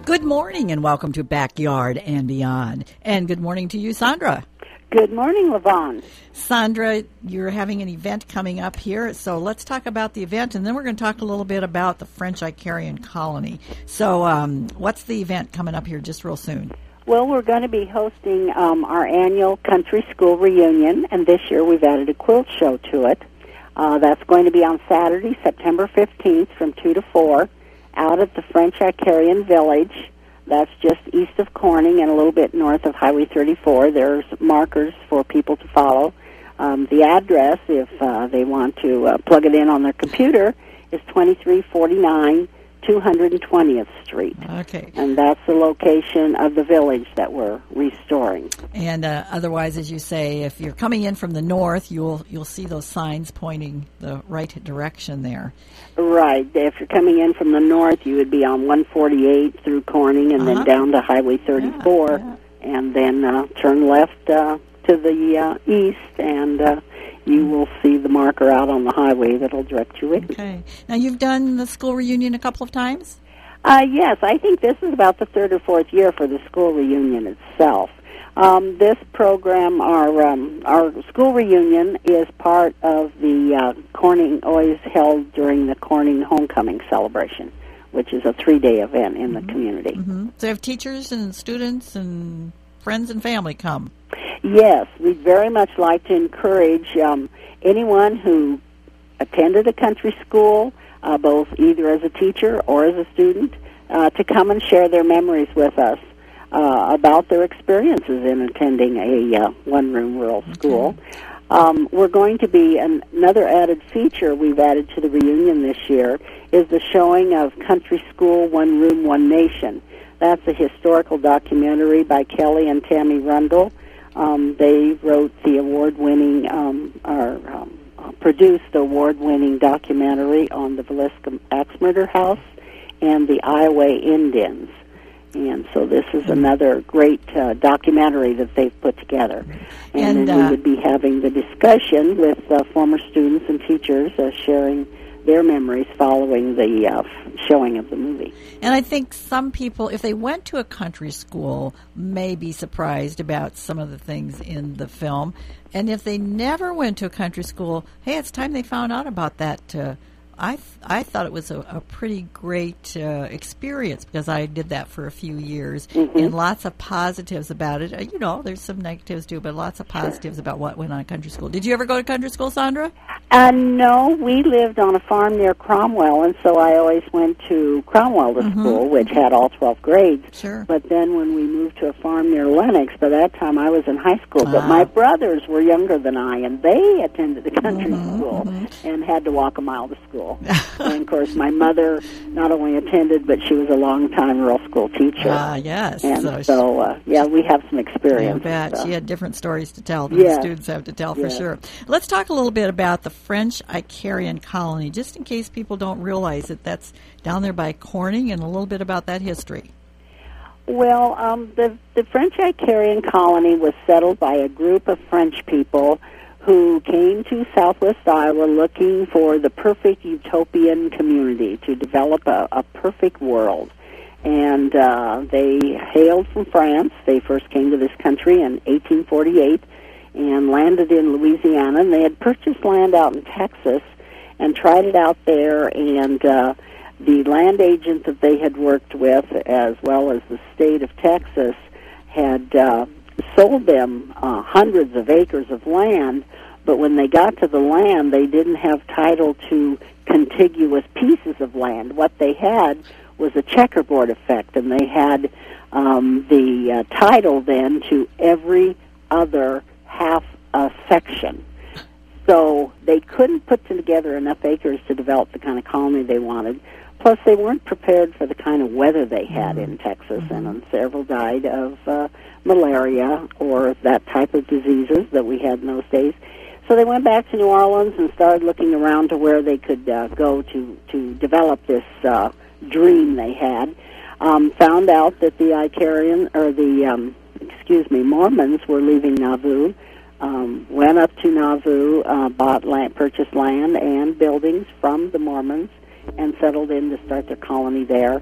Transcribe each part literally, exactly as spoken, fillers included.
Good morning and welcome to Backyard and Beyond. And good morning to you, Sandra. Good morning, Levon. Sandra, you're having an event coming up here, so let's talk about the event, and then we're going to talk a little bit about the French Icarian Colony. So um, what's the event coming up here just real soon? Well, we're going to be hosting um, our annual country school reunion, and this year we've added a quilt show to it. Uh, that's going to be on Saturday, September fifteenth from two to four, out at the French Icarian Village. That's just east of Corning and a little bit north of Highway thirty-four. There's markers for people to follow. Um, the address, if uh, they want to uh, plug it in on their computer, is twenty-three forty-nine two hundred twentieth Street. Okay. And that's the location of the village that we're restoring. And uh, otherwise, as you say, if you're coming in from the north, you'll you'll see those signs pointing the right direction there. Right. If you're coming in from the north, you would be on one forty-eight through Corning and uh-huh. then down to Highway thirty-four, yeah, yeah. and then uh, turn left uh, to the uh, east, and uh, you will see the marker out on the highway that'll direct you in. Okay. Now, you've done the school reunion a couple of times? Uh, yes. I think this is about the third or fourth year for the school reunion itself. Um, this program, our um, our school reunion, is part of the uh, Corning, always held during the Corning Homecoming celebration, which is a three-day event in mm-hmm. the community. Mm-hmm. So you have teachers and students and friends and family come? Yes. We'd very much like to encourage um, anyone who attended a country school, uh, both either as a teacher or as a student, uh, to come and share their memories with us. Uh, about their experiences in attending a uh, one-room rural school. Okay. Um, we're going to be, an, another added feature we've added to the reunion this year is the showing of Country School One Room, One Nation. That's a historical documentary by Kelly and Tammy Rundle. Um, they wrote the award-winning, um, or um, produced the award-winning documentary on the Villisca Axe Murder House and the Iowa Indians. And so this is another great uh, documentary that they've put together. And, and then uh, we would be having the discussion with uh, former students and teachers uh, sharing their memories following the uh, showing of the movie. And I think some people, if they went to a country school, may be surprised about some of the things in the film. And if they never went to a country school, hey, it's time they found out about that uh I th- I thought it was a, a pretty great uh, experience because I did that for a few years, mm-hmm. and lots of positives about it. Uh, you know, there's some negatives too, but lots of positives sure. about what went on at country school. Did you ever go to country school, Sandra? Uh, no, we lived on a farm near Cromwell, and so I always went to Cromwell to mm-hmm. school, which had all twelve grades. Sure. But then when we moved to a farm near Lenox, by that time I was in high school, ah. but my brothers were younger than I, and they attended the country mm-hmm, school mm-hmm. and had to walk a mile to school. And, of course, my mother not only attended, but she was a long-time rural school teacher. Ah, yes. And so, so uh, yeah, we have some experience. I bet. So. She had different stories to tell than yeah. the students have to tell, yeah. for sure. Let's talk a little bit about the French Icarian Colony, just in case people don't realize that that's down there by Corning, and a little bit about that history. Well, um, the, the French Icarian Colony was settled by a group of French people who came to southwest Iowa looking for the perfect utopian community to develop a, a perfect world. And uh, they hailed from France. They first came to this country in eighteen forty-eight and landed in Louisiana. And they had purchased land out in Texas and tried it out there. And uh, the land agent that they had worked with, as well as the state of Texas, had uh, sold them uh, hundreds of acres of land, but when they got to the land, they didn't have title to contiguous pieces of land. What they had was a checkerboard effect, and they had um, the uh, title then to every other half a section. So they couldn't put together enough acres to develop the kind of colony they wanted. Plus, they weren't prepared for the kind of weather they had in Texas, mm-hmm. and several died of uh, malaria or that type of diseases that we had in those days. So they went back to New Orleans and started looking around to where they could uh, go to, to develop this uh, dream they had. Um, found out that the Icarian, or the, um, excuse me, Mormons were leaving Nauvoo. Um, went up to Nauvoo, uh, bought land, purchased land and buildings from the Mormons, and settled in to start their colony there.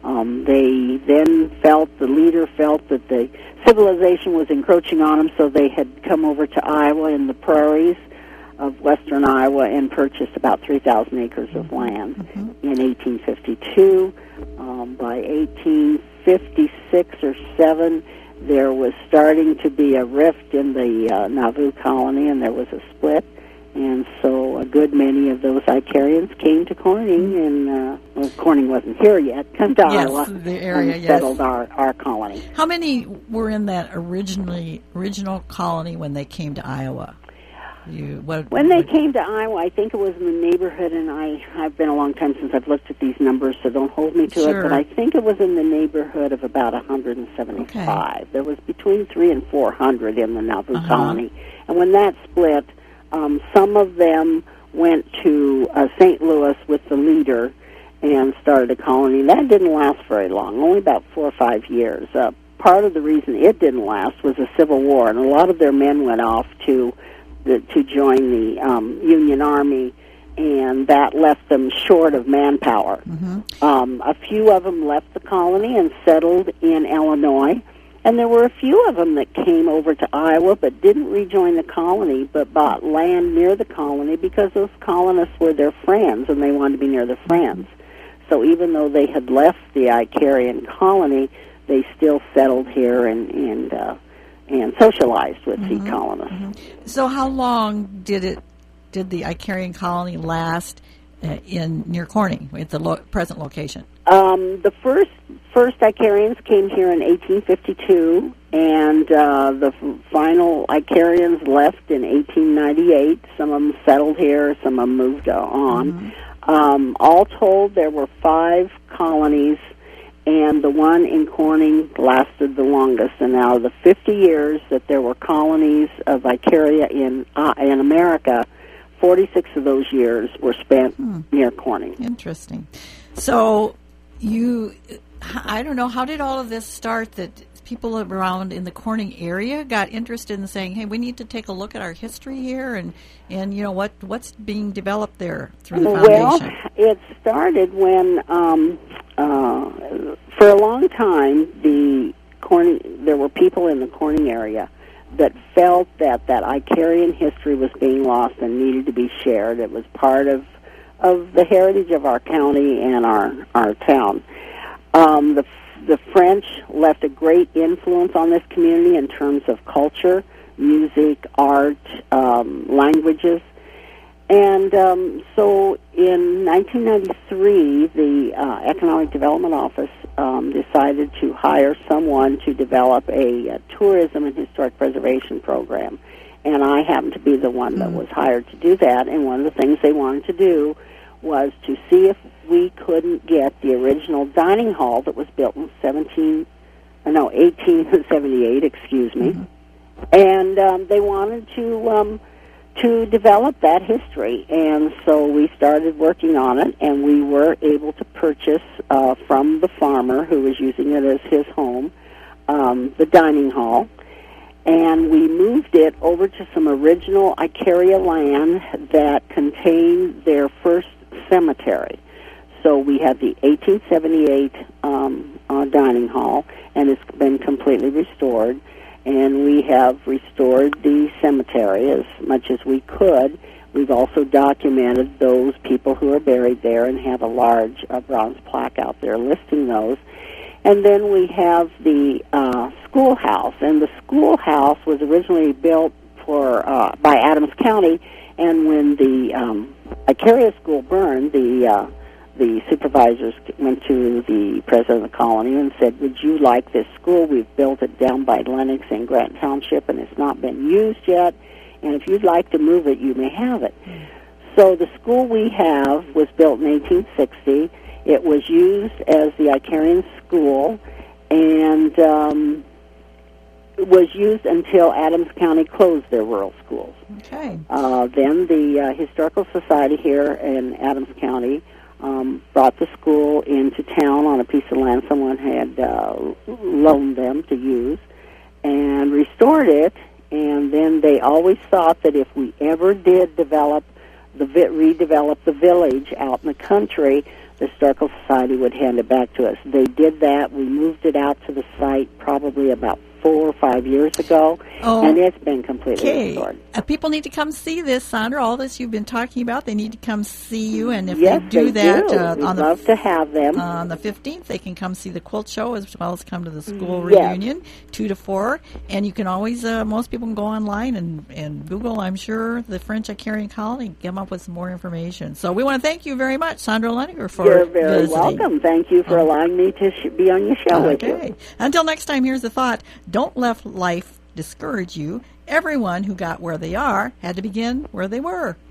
Um, they then felt, the leader felt that the civilization was encroaching on them, so they had come over to Iowa in the prairies of western Iowa and purchased about three thousand acres of land mm-hmm. in eighteen fifty-two. Um, by eighteen fifty-six or seven, there was starting to be a rift in the uh, Nauvoo colony, and there was a split. And so a good many of those Icarians came to Corning, and uh, well, Corning wasn't here yet, come to yes, Iowa the area, and yes. settled our, our colony. How many were in that originally original colony when they came to Iowa? You, what, when they what, came to Iowa, I think it was in the neighborhood, and I, I've been a long time since I've looked at these numbers, so don't hold me to sure. it, but I think it was in the neighborhood of about one hundred seventy-five. Okay. There was between three and four hundred in the Nauvoo uh-huh. colony. And when that split, um, some of them went to uh, Saint Louis with the leader and started a colony. That didn't last very long, only about four or five years. Uh, part of the reason it didn't last was the Civil War, and a lot of their men went off to the, to join the um, Union Army, and that left them short of manpower. Mm-hmm. Um, a few of them left the colony and settled in Illinois, and there were a few of them that came over to Iowa but didn't rejoin the colony but bought land near the colony because those colonists were their friends and they wanted to be near their friends. So even though they had left the Icarian colony, they still settled here and and, uh, and socialized with mm-hmm. the colonists. Mm-hmm. So how long did it did the Icarian colony last uh, in near Corning at the lo- present location? Um, the first first Icarians came here in eighteen fifty-two, and uh, the f- final Icarians left in eighteen ninety-eight. Some of them settled here, some of them moved on. Mm-hmm. Um, all told, there were five colonies, and the one in Corning lasted the longest. And out of the fifty years that there were colonies of Icaria in uh, in America, forty-six of those years were spent hmm. near Corning. Interesting. So you, I don't know, how did all of this start that people around in the Corning area got interested in saying, hey, we need to take a look at our history here and, and you know, what what's being developed there through the foundation? Well, it started when, um, uh, for a long time, the Corning, there were people in the Corning area that felt that that Icarian history was being lost and needed to be shared. It was part of of the heritage of our county and our our town. Um, the the French left a great influence on this community in terms of culture, music, art, um, languages. And um, so in nineteen ninety-three, the uh, Economic Development Office um, decided to hire someone to develop a, a tourism and historic preservation program. And I happened to be the one that was hired to do that. And one of the things they wanted to do was to see if we couldn't get the original dining hall that was built in seventeen, no, eighteen seventy-eight, excuse me. Mm-hmm. And um, they wanted to um, to develop that history. And so we started working on it, and we were able to purchase uh, from the farmer who was using it as his home um, the dining hall. And we moved it over to some original Icaria land that contained their first cemetery. So we have the eighteen seventy-eight um, uh, dining hall, and it's been completely restored. And we have restored the cemetery as much as we could. We've also documented those people who are buried there and have a large uh, bronze plaque out there listing those. And then we have the uh, schoolhouse, and the schoolhouse was originally built for uh, by Adams County. And when the um, Icaria school burned, the uh, the supervisors went to the president of the colony and said, "Would you like this school? We've built it down by Lennox in Grant Township, and it's not been used yet. And if you'd like to move it, you may have it." Mm. So the school we have was built in eighteen sixty. It was used as the Icarian school, and um, it was used until Adams County closed their rural schools. Okay. Uh, then the uh, Historical Society here in Adams County um, brought the school into town on a piece of land someone had uh, loaned them to use and restored it, and then they always thought that if we ever did develop the redevelop the village out in the country, the Historical Society would hand it back to us. They did that. We moved it out to the site probably about four or five years ago, oh, and it's been completely okay. restored. Uh, people need to come see this, Sandra. All this you've been talking about, they need to come see you. And if yes, they do they that, do. Uh, We'd on love the to have them. Uh, on the fifteenth, they can come see the quilt show as well as come to the school yes. reunion, two to four. And you can always, uh, most people can go online and, and Google, I'm sure, the French at Carrion Colony and come up with some more information. So we want to thank you very much, Sandra Leniger, for You're very visiting. welcome. Thank you for allowing me to sh- be on your show with you. Okay. Until next time, here's the thought. Don't let life discourage you. Everyone who got where they are had to begin where they were.